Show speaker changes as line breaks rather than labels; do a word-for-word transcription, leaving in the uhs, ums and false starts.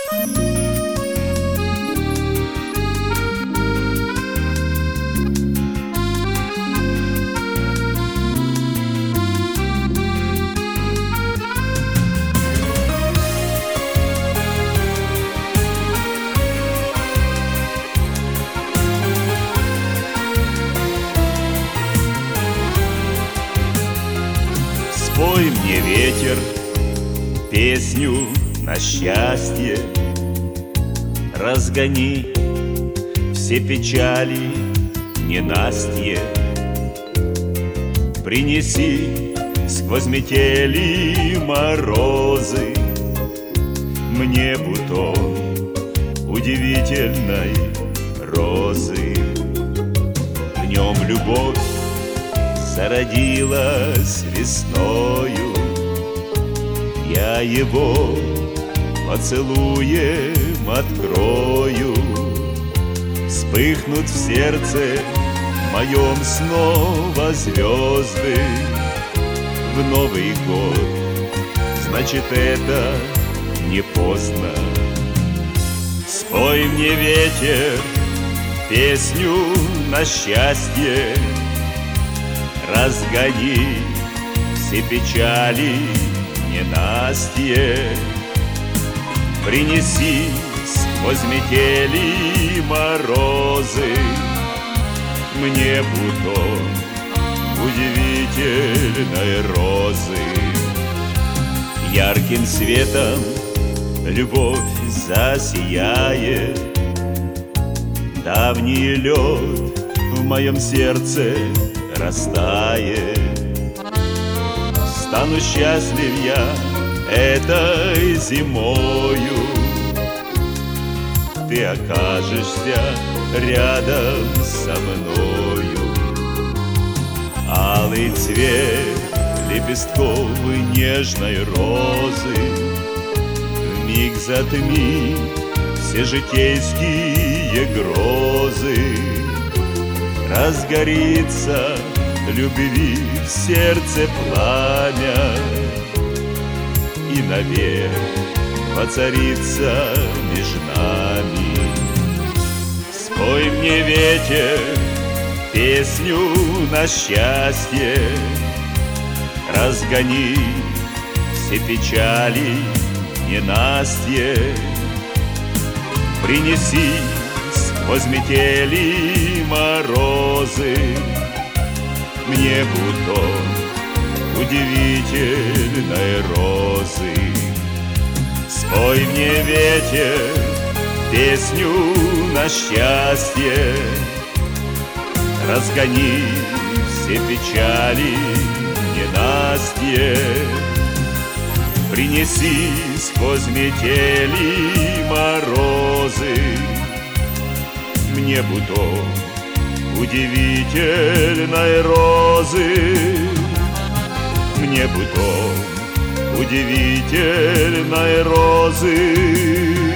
Спой мне, ветер, песню на счастье, разгони все печали ненастье, принеси сквозь метели морозы мне бутон удивительной розы. В нем любовь зародилась весною, я его поцелуем открою. Вспыхнут в сердце моем снова звезды в Новый год, значит, это не поздно. Спой мне, ветер, песню на счастье, разгони все печали ненастье, принеси сквозь метели морозы мне бутон удивительной розы. Ярким светом любовь засияет, давний лед в моем сердце растает. Стану счастлив я этой зимою, ты окажешься рядом со мною. Алый цвет лепестков нежной розы вмиг затми все житейские грозы. Разгорится любви в сердце пламя, и навек воцарится между нами. Спой мне, ветер, песню на счастье, разгони все печали ненастье, принеси сквозь метели морозы мне бутон удивительной розы. Спой мне, ветер, песню на счастье, разгони все печали ненастье, принеси сквозь метели морозы мне бутон удивительной розы, мне бутон удивительной розы.